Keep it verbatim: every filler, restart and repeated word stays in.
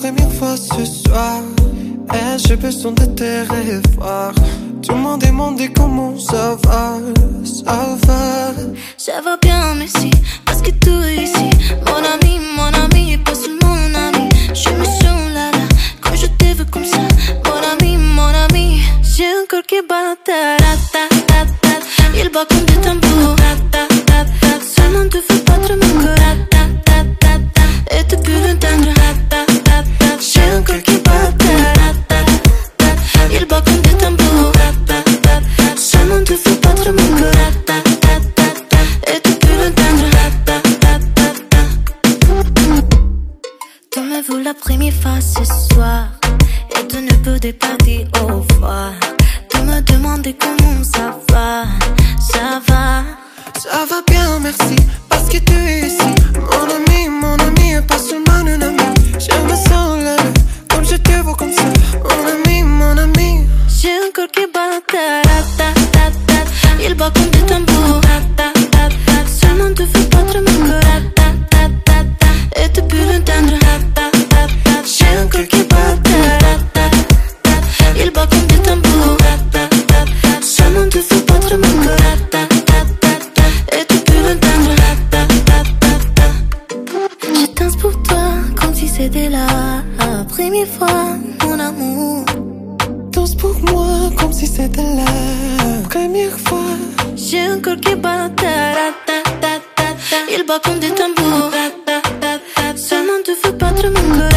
première fois ce soir. Et j'ai besoin de te revoir. Tout le monde est demandé comment ça va. Ça va. Ça va bien, merci. Parce que tout ici, mon ami, mon ami, pas seulement mon ami. Je me sens là, là, quand je te veux comme ça. Mon ami, mon ami. J'ai un corps qui bat, ta, ta, ta, ta, ta. Il bat comme des tambours, ta, ta, ta, ta. Seulement te fais battre mon corps, ta, ta, ta, ta. Et tu peux l'entendre, ta, ta, ta, ta. J'ai un corps qui bat, ta, ta, ta, ta. Il bat comme des tambours, ta, ta, ta, ta. Seulement te fais battre mon corps, ta, ta, ta, ta. Et tu peux l'entendre, ta, ta, ta, ta. Tu me veux la première fois ce soir. Et tu ne peux pas dire au revoir. Tu me demandes comment ça va. Ça va. Ça va bien, merci. Parce que tu es ici. Mon ami, mon ami, pas seulement un ami. Je me sens là, comme je te vois comme ça. Mon ami, mon ami. J'ai un corps qui bat, ta, ta, ta, ta. Il bat comme des tambours, ta, ta, ta, ta. Seulement te fais battre mon corps, ta, ta, ta, ta. Et tu peux l'entendre, ta, ta, ta, ta. J'ai un corps qui bat, ta, ta, ta, ta. Il bat comme des tambours, ta, ta, ta, ta. Seulement te fais battre mon corps, ta, ta, ta, ta. Et tu peux l'entendre, ta, ta, ta, ta. Je danse pour toi comme si c'était la première fois, mon amour. Danse pour moi comme si c'était la première fois. J'ai un corps qui bat, ta, ta, ta, ta, ta. Il bat comme des tambours, ta, ta, ta, ta. Seulement te fais battre mon corps.